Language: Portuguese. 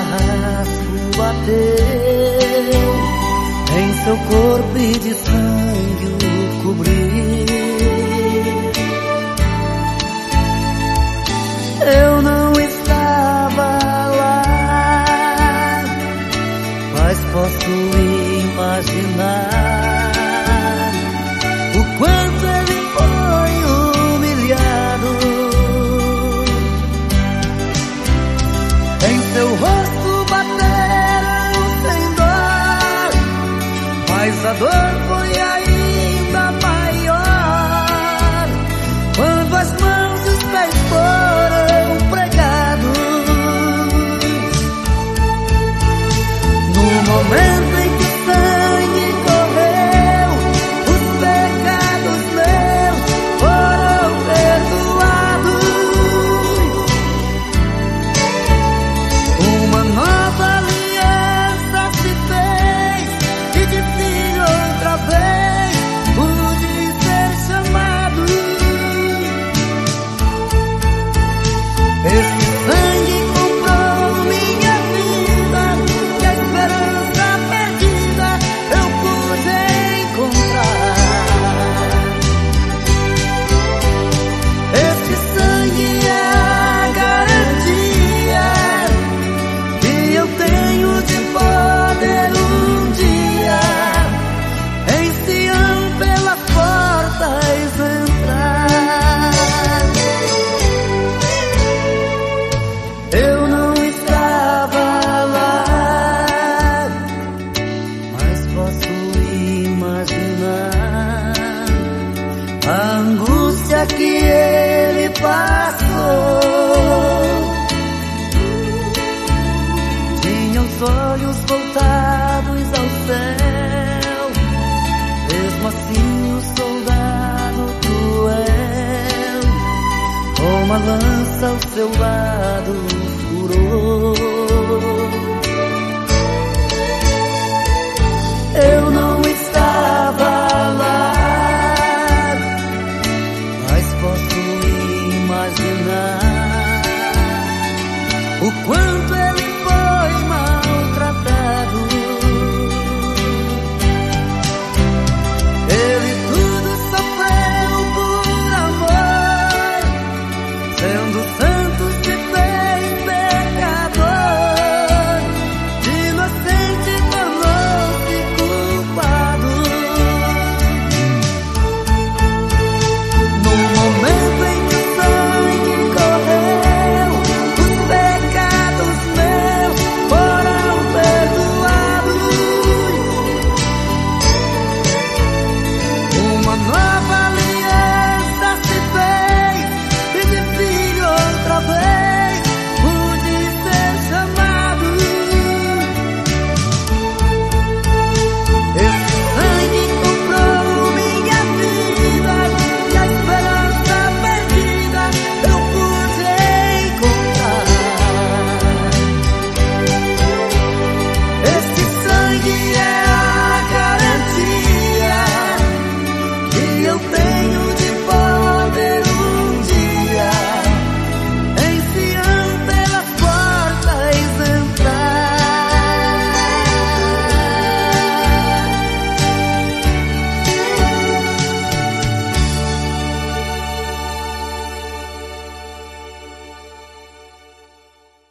braço bateu em seu corpo e de sangue o cobriu. Eu não estava lá, mas posso imaginar o quanto ele foi humilhado. Em seu rosto bateram sem dor, mas a dor foi ainda maior quando as mãos e os pés foram pregados. No momento em que o sangue correu, os pecados meus foram perdoados. Uma nova aliança se fez e de filho outra vez pude ser chamado. Esse sangue comprou minha vida e a esperança perdida eu pude encontrar. Esse sangue é a garantia que eu tenho de poder um dia em Sião pelas portas entrar. Eu não estava lá, mas posso imaginar a angústia que ele passou. Tinha os olhos voltados ao céu, mesmo assim o soldado cruel, com uma lança ao seu lado